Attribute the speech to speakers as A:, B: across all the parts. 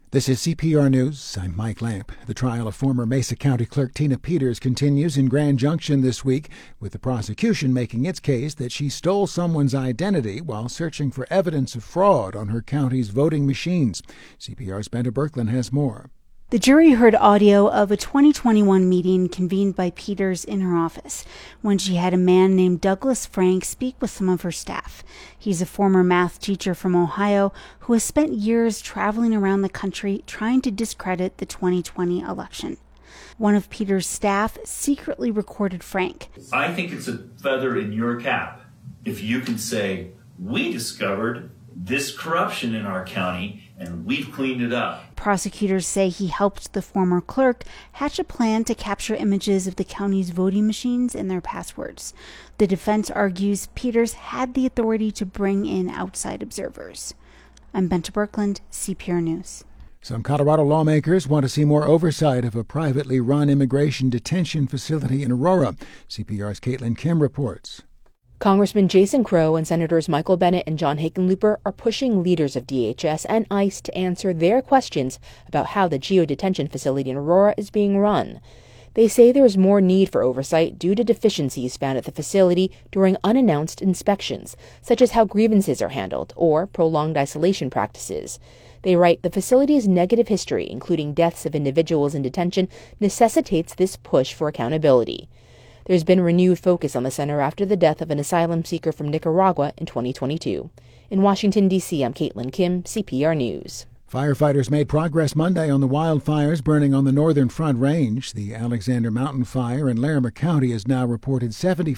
A: This is CPR News. I'm Mike Lamp. The trial of former Mesa County Clerk Tina Peters continues in Grand Junction this week, with the prosecution making its case that she stole someone's identity while searching for evidence of fraud on her county's voting machines. CPR's Benta Birkeland has more.
B: The jury heard audio of a 2021 meeting convened by Peters in her office when she had a man named Douglas Frank speak with some of her staff. He's a former math teacher from Ohio who has spent years traveling around the country trying to discredit the 2020 election. One of Peters' staff secretly recorded Frank.
C: I think it's a feather in your cap if you can say, we discovered this corruption in our county and we've cleaned it up.
B: Prosecutors say he helped the former clerk hatch a plan to capture images of the county's voting machines and their passwords. The defense argues Peters had the authority to bring in outside observers. I'm Benta Birkeland, CPR News.
A: Some Colorado lawmakers want to see more oversight of a privately run immigration detention facility in Aurora. CPR's Caitlin Kim reports.
D: Congressman Jason Crow and Senators Michael Bennet and John Hickenlooper are pushing leaders of DHS and ICE to answer their questions about how the geodetention facility in Aurora is being run. They say there is more need for oversight due to deficiencies found at the facility during unannounced inspections, such as how grievances are handled or prolonged isolation practices. They write the facility's negative history, including deaths of individuals in detention, necessitates this push for accountability. There's been renewed focus on the center after the death of an asylum seeker from Nicaragua in 2022. In Washington, D.C., I'm Caitlin Kim, CPR News.
A: Firefighters made progress Monday on the wildfires burning on the northern Front Range. The Alexander Mountain Fire in Larimer County is now reported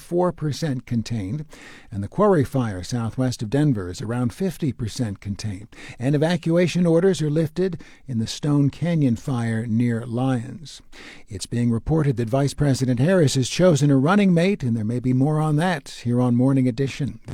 A: 74% contained, and the Quarry Fire southwest of Denver is around 50% contained. And evacuation orders are lifted in the Stone Canyon Fire near Lyons. It's being reported that Vice President Harris has chosen a running mate, and there may be more on that here on Morning Edition.